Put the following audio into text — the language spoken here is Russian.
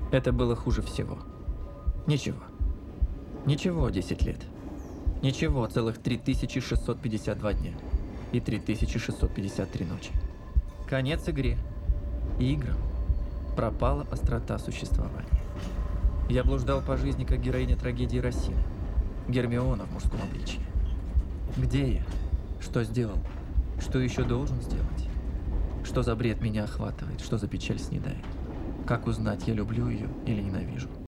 Это было хуже всего. Ничего. Ничего 10 лет. Ничего целых 3652 дня. И 3653 ночи. Конец игре. И играм. Пропала острота существования. Я блуждал по жизни, как героиня трагедии Рассина. Гермиона в мужском обличье. Где я? Что сделал? Что еще должен сделать? Что за бред меня охватывает? Что за печаль снедает? Как узнать, я люблю ее или ненавижу?